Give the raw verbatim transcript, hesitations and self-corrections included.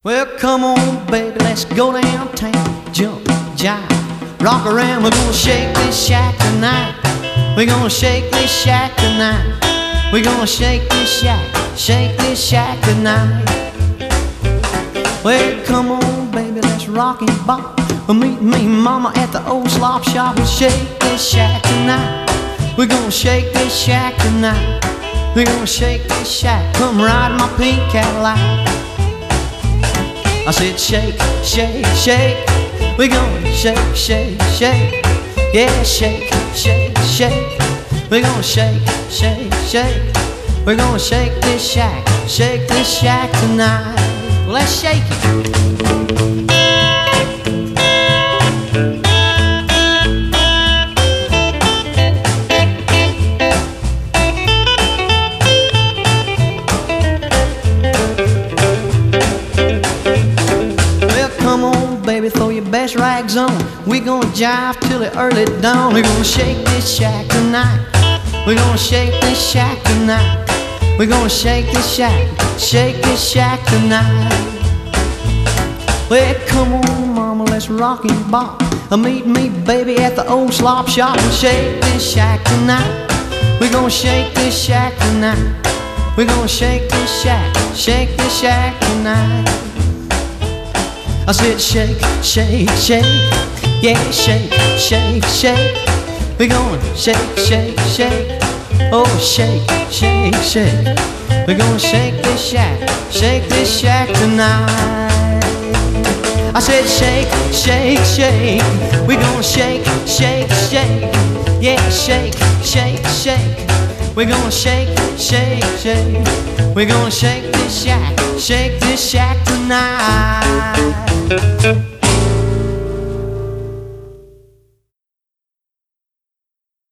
Well, come on, baby, let's go downtown. Jump, jive, rock around. We're gonna shake this shack tonight. We're gonna shake this shack tonight. We're gonna shake this shack, shake this shack tonight. Well, come on, baby, let's rock and bop. Well, meet me, mama, at the old slop shop. We'll shake this shack tonight. We're gonna shake this shack tonight. We're gonna shake this shack. Come ride my pink Cadillac. I said shake, shake, shake. We're gonna shake, shake, shake. Yeah, shake, shake, shake. We're gonna shake, shake, shake. We're gonna shake this shack, shake this shack tonight. Well, let's shake it. Baby, throw your best rags on. We're gonna jive till the early dawn. We're gonna shake this shack tonight. We're gonna shake this shack tonight. We're gonna shake this shack, shake this shack tonight. Well, come on, mama, let's rock and bop. Meet me, baby, at the old slop shop. We'll shake this shack tonight. We're gonna shake this shack tonight. We're gonna shake this shack, shake this shack tonight. I said shake, shake, shake. Yeah, shake, shake, shake. We're gonna shake, shake, shake. Oh, shake, shake, shake. We're gonna shake this shack, shake this shack tonight. I said shake, shake, shake. We're gonna shake, shake, shake. Yeah, shake, shake, shake. We're gonna shake, shake, shake. We're gonna shake this shack, shake this shack tonight.